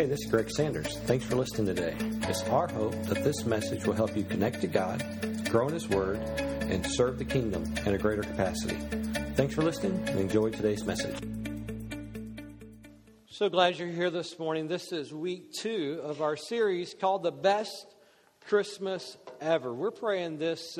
Hey, this is Greg Sanders. Thanks for listening today. It's our hope that this message will help you connect to God, grow in His Word, and serve the kingdom in a greater capacity. Thanks for listening and enjoy today's message. So glad you're here this morning. This is week 2 of our series called The Best Christmas Ever. We're praying this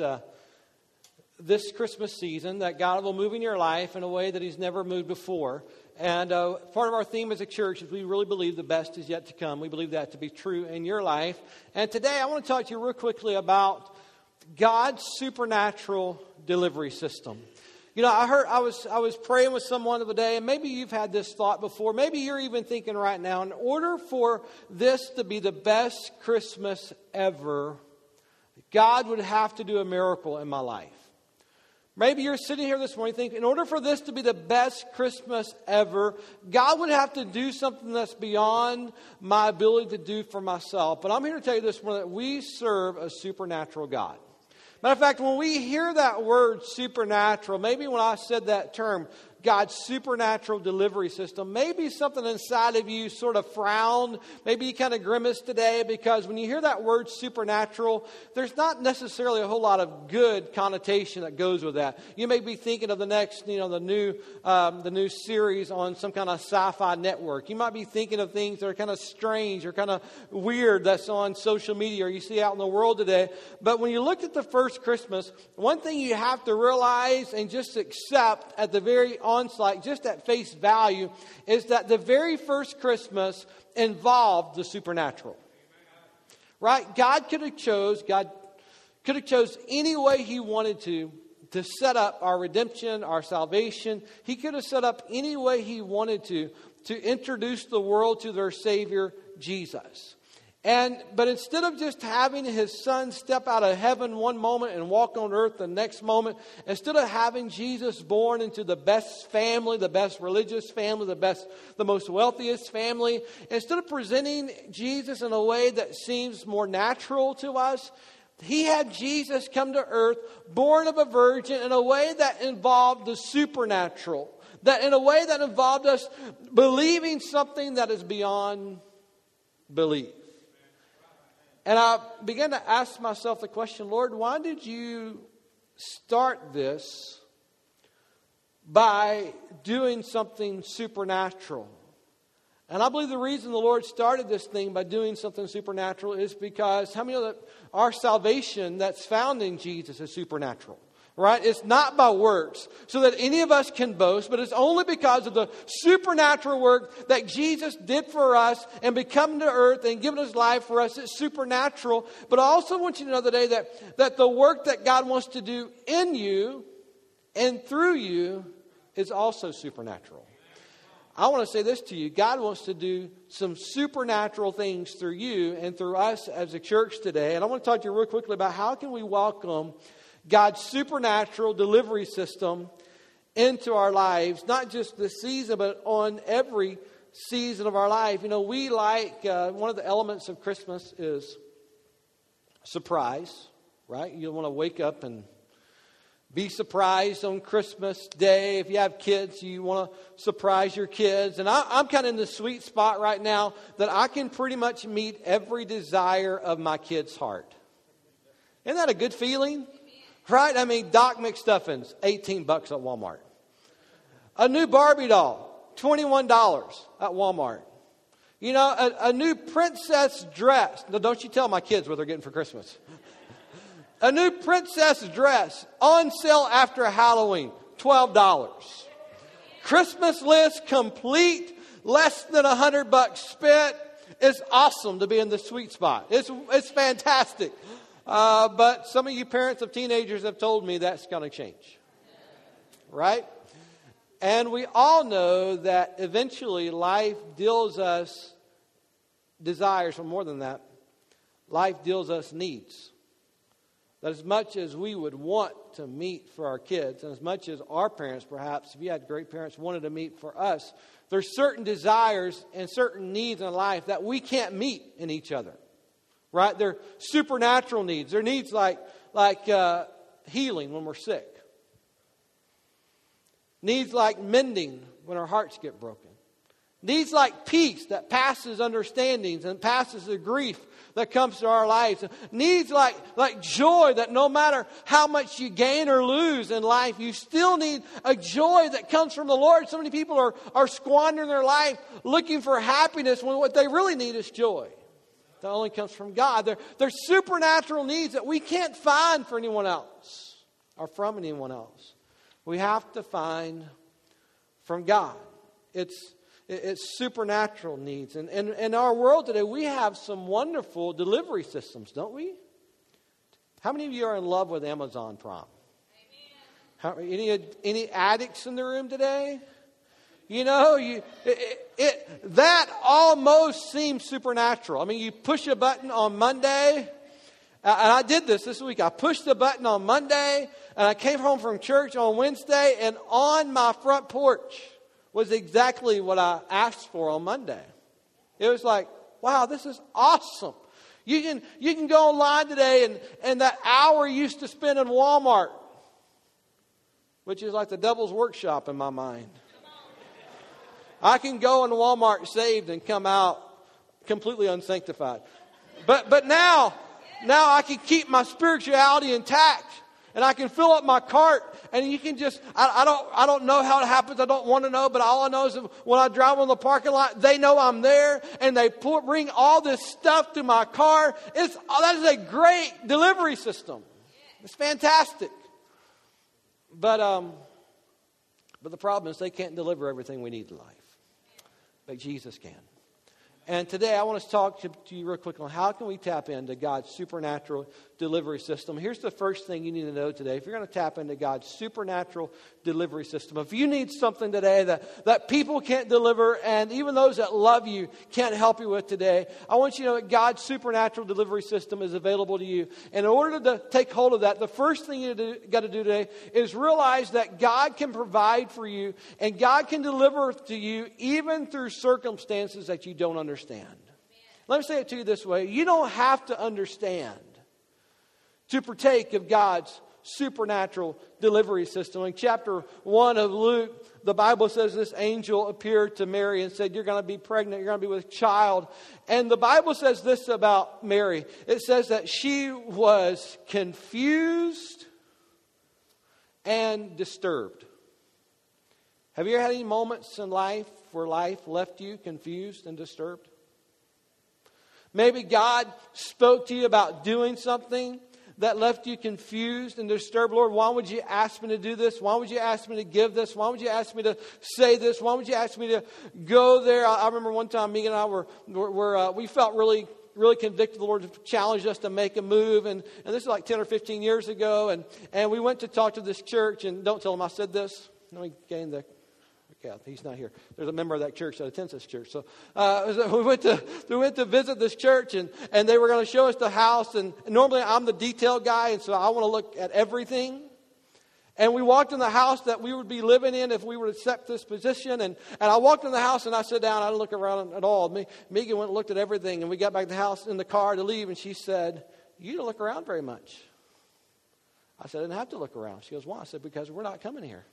Christmas season that God will move in your life in a way that He's never moved before. And part of our theme as a church is we really believe the best is yet to come. We believe that to be true in your life. And today I want to talk to you real quickly about God's supernatural delivery system. You know, I was praying with someone the other day, and maybe you've had this thought before. Maybe you're even thinking right now, in order for this to be the best Christmas ever, God would have to do a miracle in my life. Maybe you're sitting here this morning thinking, in order for this to be the best Christmas ever, God would have to do something that's beyond my ability to do for myself. But I'm here to tell you this morning that we serve a supernatural God. Matter of fact, when we hear that word supernatural, maybe when I said that term, God's supernatural delivery system, maybe something inside of you sort of frowned. Maybe you kind of grimaced today because when you hear that word supernatural, there's not necessarily a whole lot of good connotation that goes with that. You may be thinking of the next, the new series on some kind of sci-fi network. You might be thinking of things that are kind of strange or kind of weird that's on social media or you see out in the world today. But when you look at the first Christmas, one thing you have to realize and just accept at the very onslaught, just at face value, is that the very first Christmas involved the supernatural. Right? God could have chose any way He wanted to set up our redemption, our salvation. He could have set up any way He wanted to introduce the world to their Savior, Jesus. But instead of just having His Son step out of heaven one moment and walk on earth the next moment, instead of having Jesus born into the best family, the best religious family, the most wealthiest family, instead of presenting Jesus in a way that seems more natural to us, He had Jesus come to earth, born of a virgin, in a way that involved the supernatural, that in a way that involved us believing something that is beyond belief. And I began to ask myself the question, Lord, why did you start this by doing something supernatural? And I believe the reason the Lord started this thing by doing something supernatural is because how many know that our salvation that's found in Jesus is supernatural? Right? It's not by works so that any of us can boast, but it's only because of the supernatural work that Jesus did for us and become to earth and given His life for us. It's supernatural. But I also want you to know today that the work that God wants to do in you and through you is also supernatural. I want to say this to you. God wants to do some supernatural things through you and through us as a church today. And I want to talk to you real quickly about how can we welcome God's supernatural delivery system into our lives, not just this season, but on every season of our life. You know, we like, one of the elements of Christmas is surprise, right? You want to wake up and be surprised on Christmas Day. If you have kids, you want to surprise your kids. And I'm kind of in the sweet spot right now that I can pretty much meet every desire of my kid's heart. Isn't that a good feeling? Right? I mean, Doc McStuffins, $18 at Walmart. A new Barbie doll, $21 at Walmart. You know, a new princess dress. Now, don't you tell my kids what they're getting for Christmas. A new princess dress on sale after Halloween, $12. Christmas list complete, less than $100 spent. It's awesome to be in the sweet spot. It's fantastic. But some of you parents of teenagers have told me that's going to change. Right? And we all know that eventually life deals us desires, or more than that, life deals us needs. That as much as we would want to meet for our kids, and as much as our parents, perhaps, if you had great parents, wanted to meet for us, there's certain desires and certain needs in life that we can't meet in each other. Right? They're supernatural needs. They're needs like healing when we're sick. Needs like mending when our hearts get broken. Needs like peace that passes understandings and passes the grief that comes to our lives. Needs like joy that no matter how much you gain or lose in life, you still need a joy that comes from the Lord. So many people are squandering their life looking for happiness when what they really need is joy. That only comes from God. They're supernatural needs that we can't find for anyone else or from anyone else. We have to find from God. It's supernatural needs. And in our world today, we have some wonderful delivery systems, don't we? How many of you are in love with Amazon Prime? Any addicts in the room today? You know, that almost seems supernatural. I mean, you push a button on Monday, and I did this week. I pushed the button on Monday, and I came home from church on Wednesday, and on my front porch was exactly what I asked for on Monday. It was like, wow, this is awesome. You can go online today and that hour you used to spend in Walmart, which is like the devil's workshop in my mind. I can go in Walmart saved and come out completely unsanctified. But now I can keep my spirituality intact. And I can fill up my cart, and you can just, I don't know how it happens. I don't want to know, but all I know is that when I drive on the parking lot, they know I'm there, and they bring all this stuff to my car. That is a great delivery system. It's fantastic. But the problem is they can't deliver everything we need in life. But Jesus can. And today I want to talk to you real quick on how can we tap into God's supernatural delivery system. Here's the first thing you need to know today. If you're going to tap into God's supernatural delivery system, if you need something today that people can't deliver and even those that love you can't help you with today, I want you to know that God's supernatural delivery system is available to you. And in order to take hold of that, the first thing you got to do today is realize that God can provide for you and God can deliver to you even through circumstances that you don't understand. Let me say it to you this way. You don't have to understand to partake of God's supernatural delivery system. In chapter 1 of Luke, the Bible says this angel appeared to Mary and said, you're going to be pregnant, you're going to be with a child. And the Bible says this about Mary. It says that she was confused and disturbed. Have you ever had any moments in life where life left you confused and disturbed? Maybe God spoke to you about doing something that left you confused and disturbed. Lord, why would you ask me to do this? Why would you ask me to give this? Why would you ask me to say this? Why would you ask me to go there? I remember one time Megan and I we felt really convicted. The Lord challenged us to make a move. And this is like 10 or 15 years ago. And we went to talk to this church. And don't tell them I said this. No, we gained the... Yeah, he's not here. There's a member of that church that attends this church. So we went to visit this church, and they were going to show us the house. And normally I'm the detail guy, and so I want to look at everything. And we walked in the house that we would be living in if we were to accept this position. And I walked in the house, and I sat down. I didn't look around at all. Megan went and looked at everything, and we got back to the house in the car to leave, and she said, "You didn't look around very much." I said, "I didn't have to look around." She goes, "Why?" I said, "Because we're not coming here.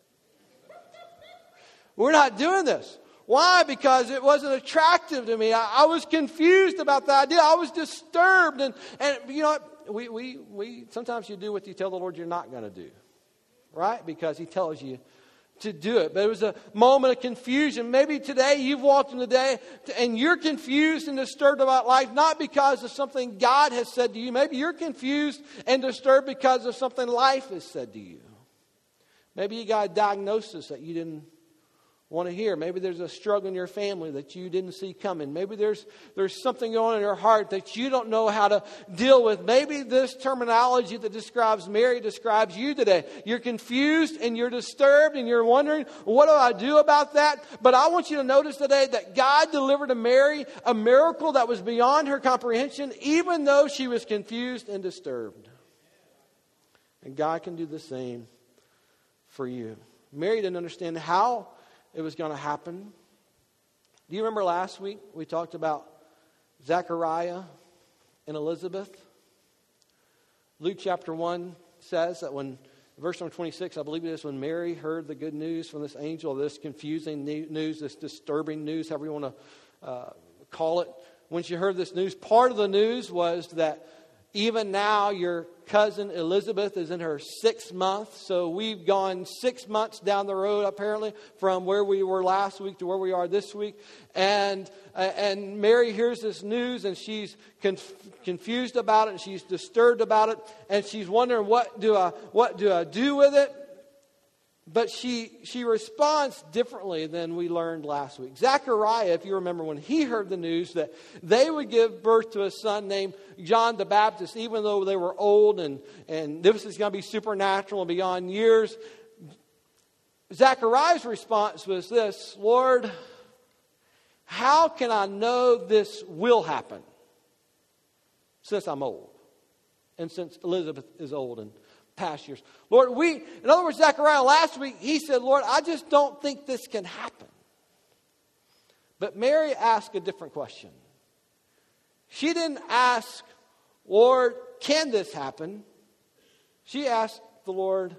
We're not doing this." Why? Because it wasn't attractive to me. I was confused about the idea. I was disturbed. And you know what? We sometimes you do what you tell the Lord you're not going to do. Right? Because He tells you to do it. But it was a moment of confusion. Maybe today you've walked in the day and you're confused and disturbed about life, not because of something God has said to you. Maybe you're confused and disturbed because of something life has said to you. Maybe you got a diagnosis that you didn't want to hear. Maybe there's a struggle in your family that you didn't see coming. Maybe there's something going on in your heart that you don't know how to deal with. Maybe this terminology that describes Mary describes you today. You're confused and you're disturbed and you're wondering, what do I do about that? But I want you to notice today that God delivered to Mary a miracle that was beyond her comprehension, even though she was confused and disturbed. And God can do the same for you. Mary didn't understand how it was going to happen. Do you remember last week we talked about Zechariah and Elizabeth? Luke chapter 1 says that when verse number 26, I believe it is, when Mary heard the good news from this angel, this confusing news, this disturbing news, however you want to call it. When she heard this news, part of the news was that even now your cousin Elizabeth is in her 6th month. So we've gone 6 months down the road, apparently, from where we were last week to where we are this week. And Mary hears this news, and she's confused about it, and she's disturbed about it, and she's wondering, what do I do with it? But she responds differently than we learned last week. Zechariah, if you remember, when he heard the news that they would give birth to a son named John the Baptist, even though they were old and this is going to be supernatural and beyond years, Zechariah's response was this: Lord, how can I know this will happen since I'm old and since Elizabeth is old and past years? Lord, in other words, Zechariah last week, he said, Lord, I just don't think this can happen. But Mary asked a different question. She didn't ask, Lord, can this happen? She asked the Lord,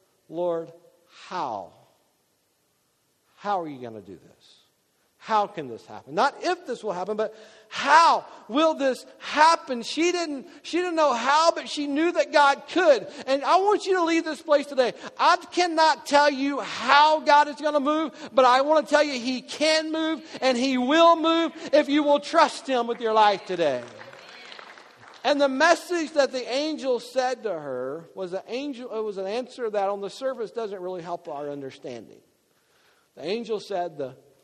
how? How are you going to do this? How can this happen? Not if this will happen, but how will this happen? She didn't know how, but she knew that God could. And I want you to leave this place today. I cannot tell you how God is going to move, but I want to tell you He can move and He will move if you will trust Him with your life today. And the message that the angel said to her was it was an answer that on the surface doesn't really help our understanding. The angel said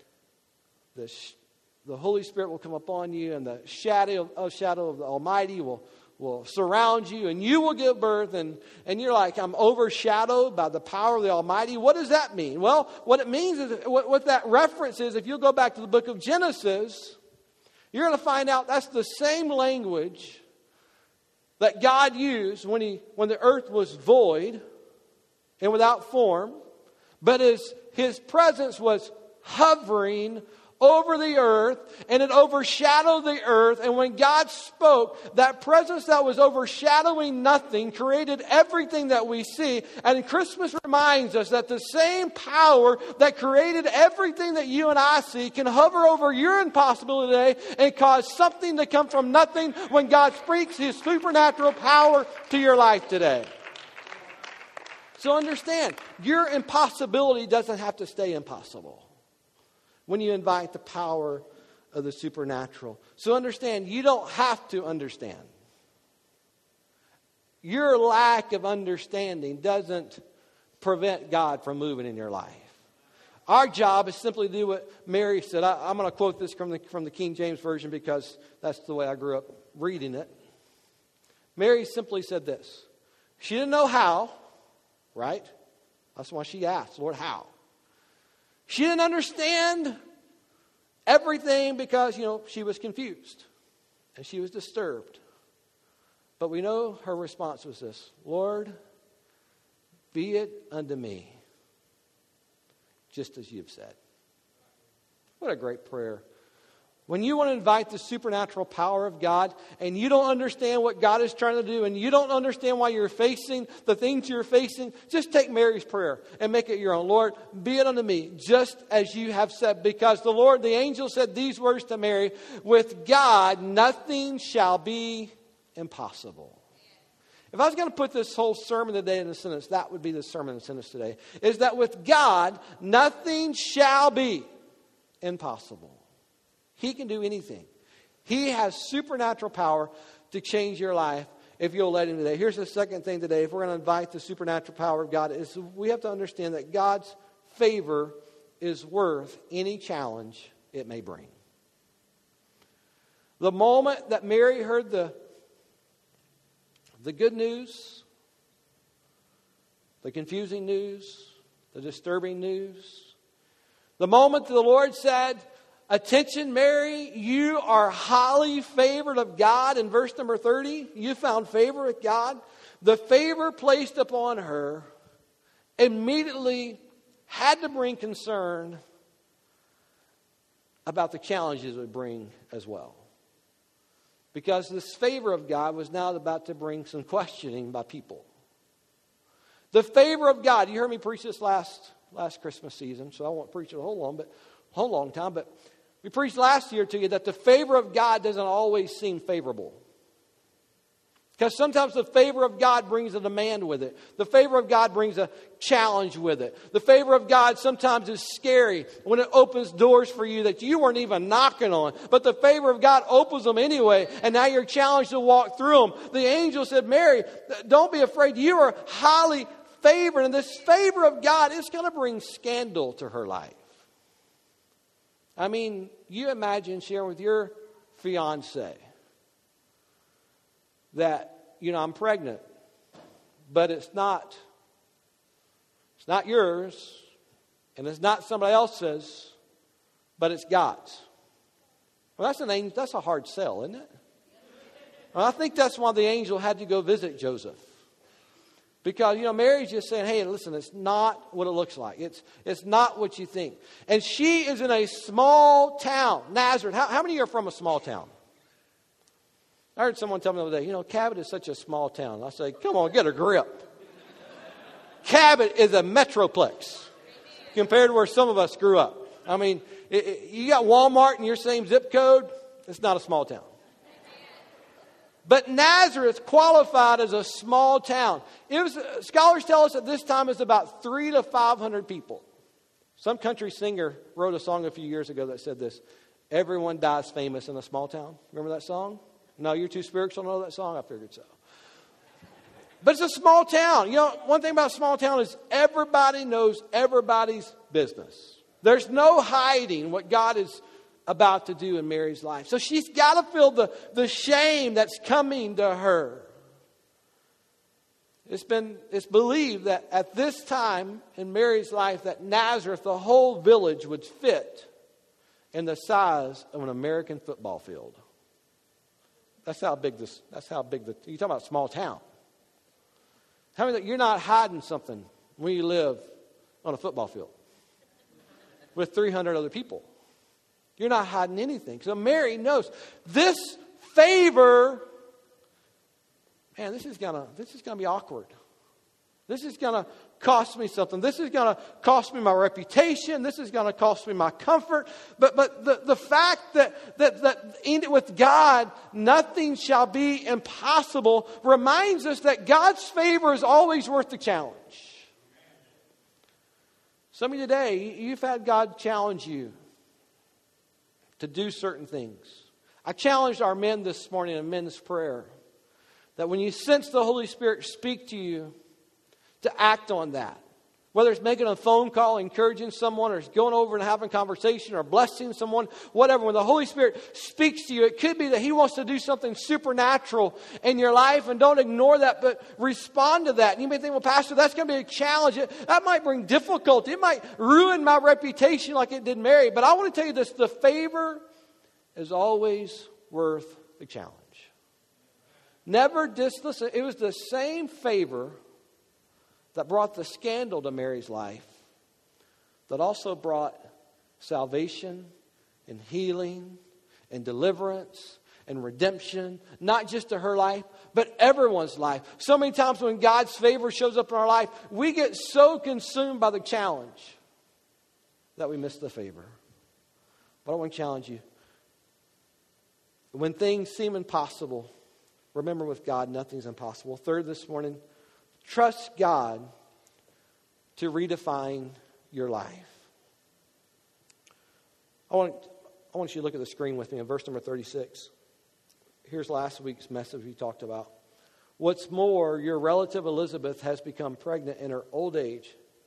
the Holy Spirit will come upon you, and the shadow of the Almighty will surround you, and you will give birth. And you're like, I'm overshadowed by the power of the Almighty. What does that mean? Well, what it means is, what that reference is, if you'll go back to the book of Genesis, you're going to find out that's the same language that God used when the earth was void and without form, but His presence was hovering over the earth, and it overshadowed the earth. And when God spoke, that presence that was overshadowing nothing created everything that we see. And Christmas reminds us that the same power that created everything that you and I see can hover over your impossibility today and cause something to come from nothing when God speaks His supernatural power to your life today. So understand, your impossibility doesn't have to stay impossible when you invite the power of the supernatural. So understand, you don't have to understand. Your lack of understanding doesn't prevent God from moving in your life. Our job is simply to do what Mary said. I'm going to quote this from the King James Version because that's the way I grew up reading it. Mary simply said this. She didn't know how, right? That's why she asked, Lord, how? She didn't understand everything because, she was confused and she was disturbed. But we know her response was this: Lord, be it unto me, just as you've said. What a great prayer. When you want to invite the supernatural power of God and you don't understand what God is trying to do and you don't understand why you're facing the things you're facing, just take Mary's prayer and make it your own. Lord, be it unto me, just as you have said. Because the angel said these words to Mary: with God, nothing shall be impossible. If I was going to put this whole sermon today in a sentence, that would be the sermon in a sentence today. Is that with God, nothing shall be impossible. He can do anything. He has supernatural power to change your life if you'll let Him today. Here's the second thing today. If we're going to invite the supernatural power of God, is we have to understand that God's favor is worth any challenge it may bring. The moment that Mary heard the good news, the confusing news, the disturbing news, the moment the Lord said, attention, Mary, you are highly favored of God. In verse number 30, you found favor with God. The favor placed upon her immediately had to bring concern about the challenges it would bring as well. Because this favor of God was now about to bring some questioning by people. The favor of God. You heard me preach this last Christmas season, so I won't preach it a whole long time. But we preached last year to you that the favor of God doesn't always seem favorable. Because sometimes the favor of God brings a demand with it. The favor of God brings a challenge with it. The favor of God sometimes is scary when it opens doors for you that you weren't even knocking on. But the favor of God opens them anyway, and now you're challenged to walk through them. The angel said, Mary, don't be afraid. You are highly favored, and this favor of God is going to bring scandal to her life. I mean, you imagine sharing with your fiance that, I'm pregnant, but it's not yours, and it's not somebody else's, but it's God's. Well, that's a hard sell, isn't it? Well, I think that's why the angel had to go visit Joseph. Because, Mary's just saying, hey, listen, it's not what it looks like. It's not what you think. And she is in a small town, Nazareth. How many of you are from a small town? I heard someone tell me the other day, Cabot is such a small town. I say, come on, get a grip. Cabot is a metroplex compared to where some of us grew up. I mean, you got Walmart in your same zip code. It's not a small town. But Nazareth qualified as a small town. Scholars tell us at this time it's about 300 to 500 people. Some country singer wrote a song a few years ago that said this: everyone dies famous in a small town. Remember that song? No, you're too spiritual to know that song? I figured so. But it's a small town. One thing about a small town is everybody knows everybody's business. There's no hiding what God is about to do in Mary's life. So she's got to feel the shame that's coming to her. It's believed that at this time in Mary's life that Nazareth, the whole village, would fit in the size of an American football field. That's how big you're talking about a small town. How many, you're not hiding something when you live on a football field with 300 other people. You're not hiding anything. So Mary knows this favor, man, this is gonna be awkward. This is gonna cost me something. This is gonna cost me my reputation. This is gonna cost me my comfort. But the fact that in it with God nothing shall be impossible reminds us that God's favor is always worth the challenge. Some of you today, you've had God challenge you to do certain things. I challenged our men this morning in men's prayer that when you sense the Holy Spirit speak to you, to act on that. Whether it's making a phone call, encouraging someone, or going over and having a conversation, or blessing someone, whatever. When the Holy Spirit speaks to you, it could be that He wants to do something supernatural in your life, and don't ignore that, but respond to that. And you may think, well, Pastor, that's going to be a challenge. That might bring difficulty. It might ruin my reputation like it did Mary. But I want to tell you this, the favor is always worth the challenge. Listen, it was the same favor that brought the scandal to Mary's life, that also brought salvation and healing and deliverance and redemption, not just to her life, but everyone's life. So many times when God's favor shows up in our life, we get so consumed by the challenge that we miss the favor. But I want to challenge you. When things seem impossible, remember with God, nothing's impossible. Third this morning, trust God to redefine your life. I want you to look at the screen with me in verse number 36. Here's last week's message we talked about. What's more, your relative Elizabeth has become pregnant in her old age.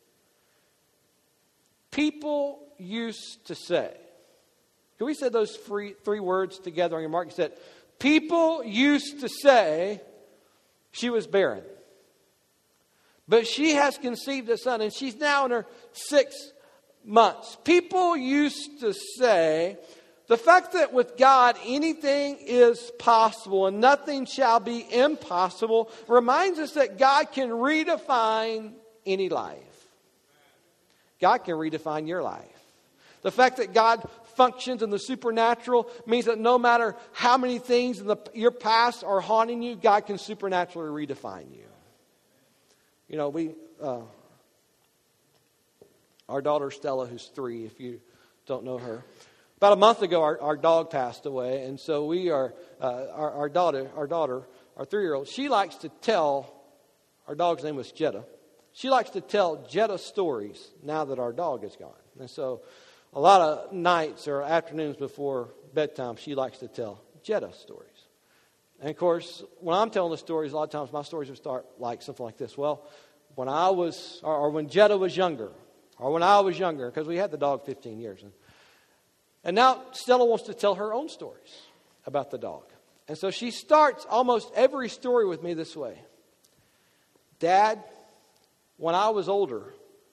People used to say, can we say those three words together on your mark? You said, people used to say she was barren. But she has conceived a son, and she's now in her 6 months. People used to say, the fact that with God anything is possible and nothing shall be impossible reminds us that God can redefine any life. God can redefine your life. The fact that God functions in the supernatural means that no matter how many things in your past are haunting you, God can supernaturally redefine you. our daughter Stella, who's 3, if you don't know her. About a month ago, our dog passed away, and so we are our daughter, our 3-year-old. She likes to tell. Our dog's name was Jetta. She likes to tell Jetta stories now that our dog is gone, and so a lot of nights or afternoons before bedtime, she likes to tell Jetta stories. And of course, when I'm telling the stories, a lot of times my stories would start like something like this. Well, when I was, or when Jetta was younger, or when I was younger, because we had the dog 15 years. And now Stella wants to tell her own stories about the dog. And so she starts almost every story with me this way. Dad, when I was older,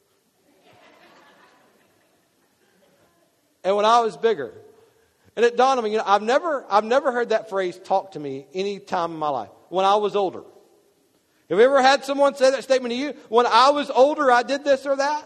and when I was bigger. And it dawned on me, I've never heard that phrase talk to me any time in my life. When I was older. Have you ever had someone say that statement to you? When I was older, I did this or that?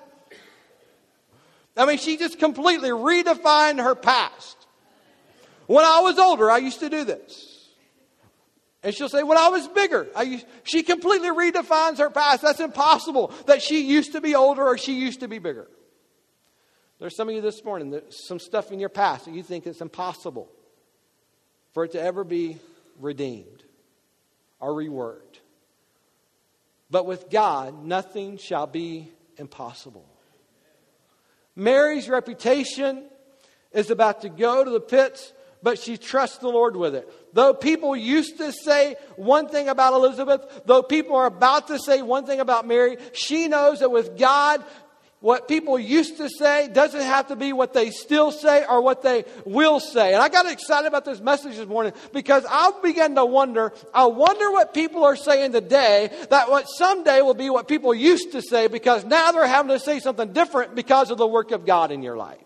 I mean, she just completely redefined her past. When I was older, I used to do this. And she'll say, when I was bigger, she completely redefines her past. That's impossible that she used to be older or she used to be bigger. There's some of you this morning, there's some stuff in your past that you think it's impossible for it to ever be redeemed or reworked. But with God, nothing shall be impossible. Mary's reputation is about to go to the pits, but she trusts the Lord with it. Though people used to say one thing about Elizabeth, though people are about to say one thing about Mary, she knows that with God, what people used to say doesn't have to be what they still say or what they will say. And I got excited about this message this morning because I began to wonder what people are saying today that what someday will be what people used to say because now they're having to say something different because of the work of God in your life.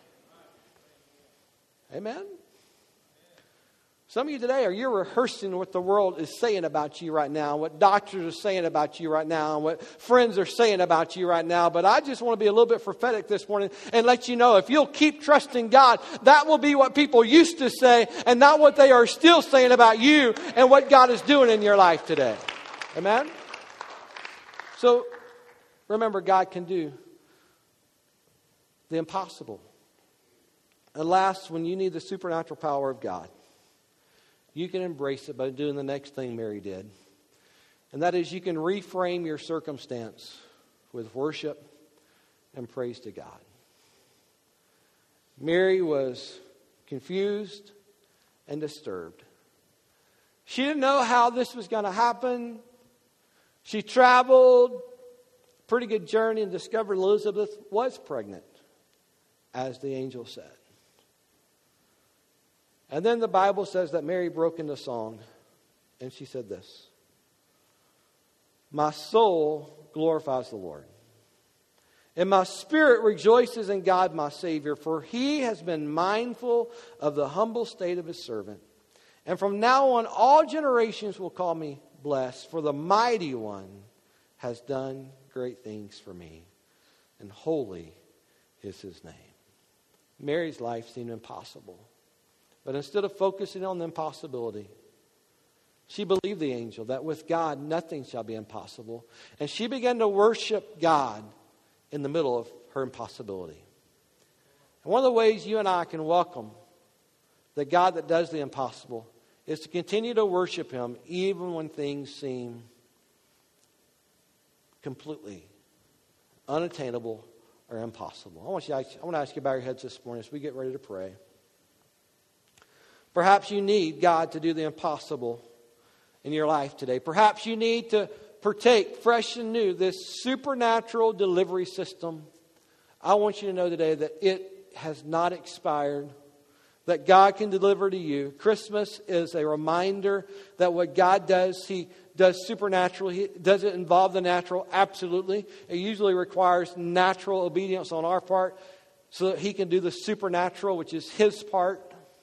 Amen? Some of you today, you're rehearsing what the world is saying about you right now, what doctors are saying about you right now, and what friends are saying about you right now. But I just want to be a little bit prophetic this morning and let you know if you'll keep trusting God, that will be what people used to say and not what they are still saying about you and what God is doing in your life today. Amen? So remember, God can do the impossible. And last, when you need the supernatural power of God, you can embrace it by doing the next thing Mary did. And that is you can reframe your circumstance with worship and praise to God. Mary was confused and disturbed. She didn't know how this was going to happen. She traveled a pretty good journey and discovered Elizabeth was pregnant, as the angel said. And then the Bible says that Mary broke into song, and she said this: "My soul glorifies the Lord, and my spirit rejoices in God my Savior, for He has been mindful of the humble state of His servant. And from now on, all generations will call me blessed, for the Mighty One has done great things for me, and holy is His name." Mary's life seemed impossible. But instead of focusing on the impossibility, she believed the angel that with God nothing shall be impossible. And she began to worship God in the middle of her impossibility. And one of the ways you and I can welcome the God that does the impossible is to continue to worship Him even when things seem completely unattainable or impossible. I want to ask you to bow your heads this morning as we get ready to pray. Perhaps you need God to do the impossible in your life today. Perhaps you need to partake fresh and new this supernatural delivery system. I want you to know today that it has not expired, that God can deliver to you. Christmas is a reminder that what God does, He does supernaturally. Does it involve the natural? Absolutely. It usually requires natural obedience on our part so that He can do the supernatural, which is His part.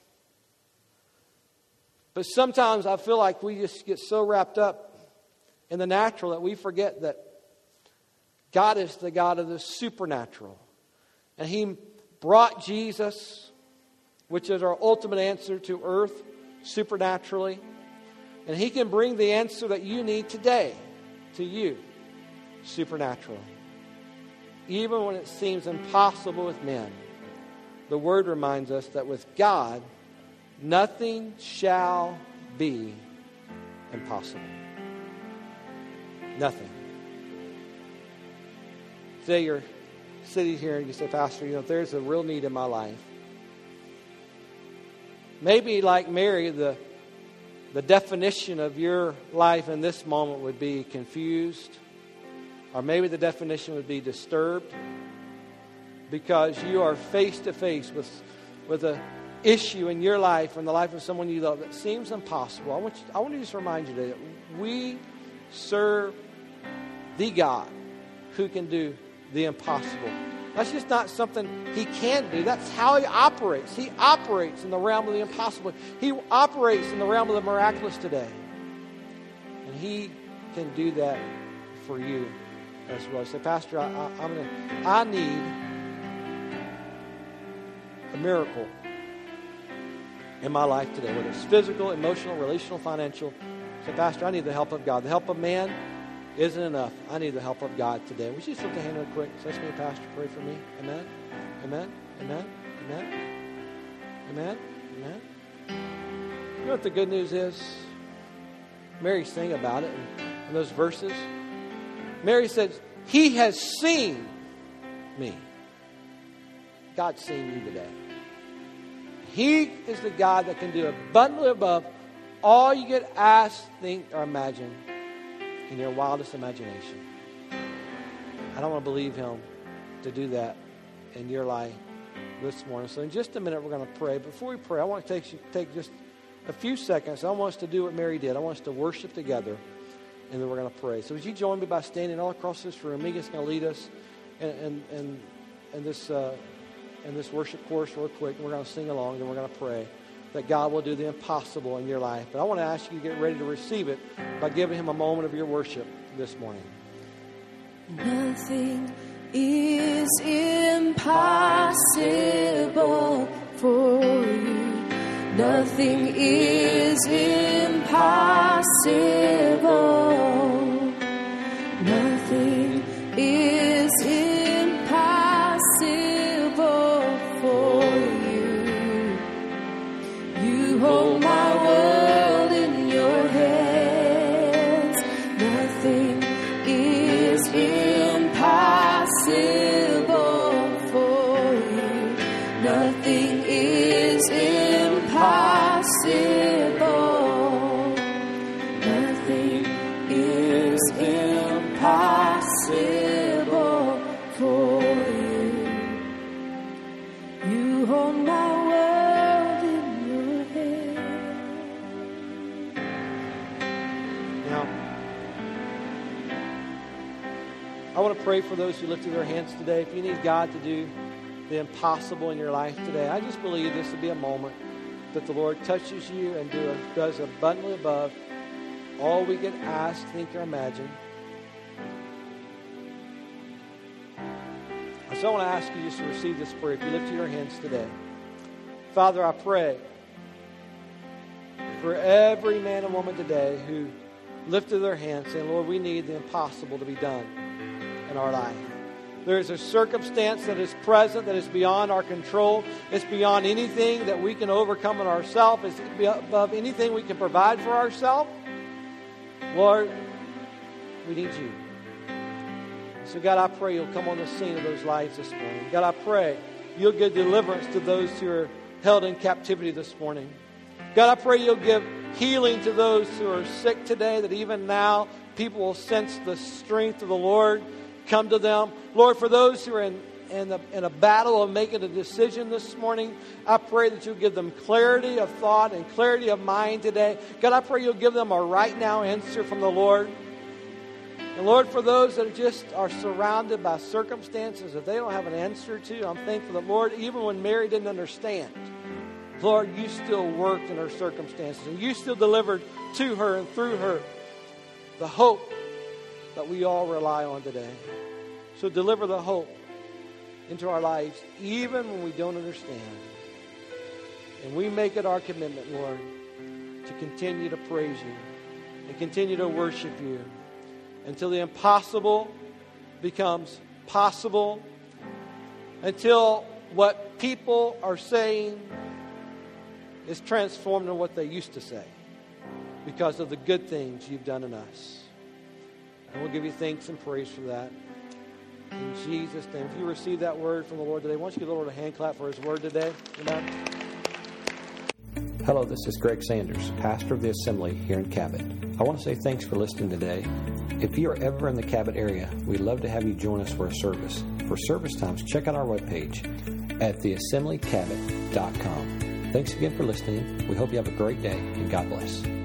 But sometimes I feel like we just get so wrapped up in the natural that we forget that God is the God of the supernatural. And He brought Jesus, which is our ultimate answer to earth, supernaturally. And He can bring the answer that you need today to you, supernatural. Even when it seems impossible with men, the Word reminds us that with God, nothing shall be impossible. Nothing. Say you're sitting here and you say, Pastor, if there's a real need in my life. Maybe like Mary, the definition of your life in this moment would be confused. Or maybe the definition would be disturbed. Because you are face to face with an issue in your life or in the life of someone you love that seems impossible. I want to just remind you today that we serve the God who can do the impossible. That's just not something He can do. That's how He operates. He operates in the realm of the impossible. He operates in the realm of the miraculous today. And He can do that for you as well. Say, Pastor, I need a miracle in my life today, whether it's physical, emotional, relational, financial. Say, Pastor, I need the help of God. The help of man isn't enough. I need the help of God today. Would you just lift a hand real quick? Say to me, Pastor, pray for me. Amen. Amen. Amen. Amen. Amen. Amen. You know what the good news is? Mary sang about it in those verses. Mary said, He has seen me. God's seen you today. He is the God that can do abundantly above all you could ask, think, or imagine in your wildest imagination. I don't want to believe Him to do that in your life this morning. So in just a minute, we're going to pray. Before we pray, I want to take just a few seconds. I want us to do what Mary did. I want us to worship together, and then we're going to pray. So would you join me by standing all across this room? Megan's going to lead us in this worship course real quick. And we're going to sing along, and we're going to pray that God will do the impossible in your life. But I want to ask you to get ready to receive it by giving Him a moment of your worship this morning. Nothing is impossible for you. Nothing is impossible. Nothing is impossible for you. You hold my world in your hands. Nothing is impossible for you. Nothing is impossible. Nothing is impossible for you. You hold my world in your hand. Now, I want to pray for those who lifted their hands today. If you need God to do the impossible in your life today, I just believe this will be a moment that the Lord touches you and does abundantly above all we can ask, think, or imagine. So I want to ask you just to receive this prayer. If you lift your hands today. Father, I pray for every man and woman today who lifted their hands saying, Lord, we need the impossible to be done in our life. There is a circumstance that is present that is beyond our control. It's beyond anything that we can overcome in ourselves. It's above anything we can provide for ourselves. Lord, we need you. So God, I pray you'll come on the scene of those lives this morning. God, I pray you'll give deliverance to those who are held in captivity this morning. God, I pray you'll give healing to those who are sick today, that even now people will sense the strength of the Lord come to them. Lord, for those who are in a battle of making a decision this morning, I pray that you'll give them clarity of thought and clarity of mind today. God, I pray you'll give them a right now answer from the Lord. And Lord, for those that are surrounded by circumstances that they don't have an answer to, I'm thankful that, Lord, even when Mary didn't understand, Lord, you still worked in her circumstances. And you still delivered to her and through her the hope that we all rely on today. So deliver the hope into our lives, even when we don't understand. And we make it our commitment, Lord, to continue to praise you and continue to worship you until the impossible becomes possible, until what people are saying is transformed into what they used to say because of the good things you've done in us. And we'll give you thanks and praise for that. In Jesus' name. If you receive that word from the Lord today, why don't you give the Lord a hand clap for His word today? Amen. Hello, this is Greg Sanders, pastor of the Assembly here in Cabot. I want to say thanks for listening today. If you are ever in the Cabot area, we'd love to have you join us for a service. For service times, check out our webpage at theassemblycabot.com. Thanks again for listening. We hope you have a great day, and God bless.